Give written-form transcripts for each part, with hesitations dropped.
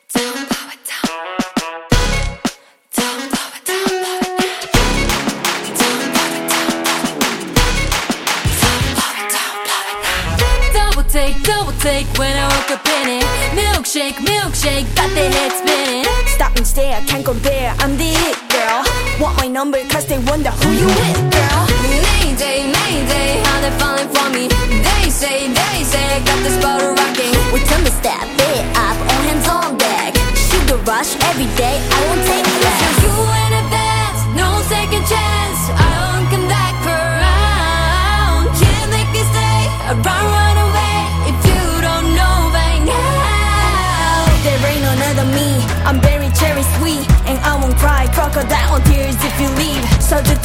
Don't blow it down. Don't blow it down, blow it down. Don't blow it down, blow it down. Don't blow it down, blow it down. Double take when I woke up in it. Milkshake, milkshake, got the head spinning. Stop and stare, I can't compare, I'm the hit girl. Want my number cause they wonder who you with, girl. Mayday, mayday, how they falling for me. They say, got this bottle rocking. We turn the step it up, all hands on deck. Sugar rush every day, I won't take less. So you in advance, no second chance. I don't come back around. Can't make me stay, run away if you don't know by now. There ain't none other me, I'm very cherry sweet. And I won't cry crocodile tears if you leave. So don't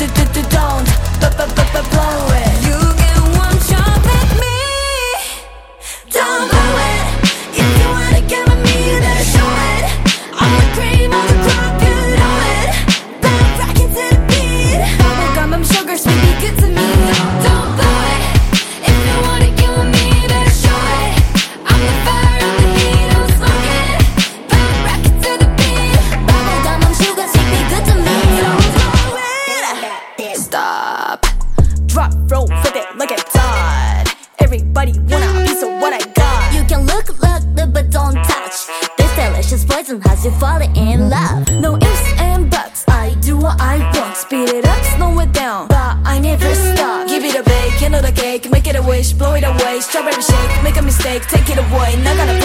blow it. You get one shot with me. Don't blow it. If you wanna get with me, you better show it. I'm the cream of the crop, you know it. Back rockin' to the beat. Bubblegum, I'm sugar sweet, be good to me. Don't blow it. If you wanna get with me, you better show it. I'm the fire, I'm the heat, I'm smoking. Back rockin' to the beat. Bubblegum, I'm sugar sweet, be good to me. Don't blow it. Stop. Drop, roll, flip it, look at that. Everybody want a piece of what I got. You can look, but don't touch. This delicious poison has you falling in love. No ifs and buts, I do what I want. Speed it up, slow it down, but I never stop. Give it a bake, handle the cake, make it a wish, blow it away. Strawberry shake, make a mistake, take it away. Not gonna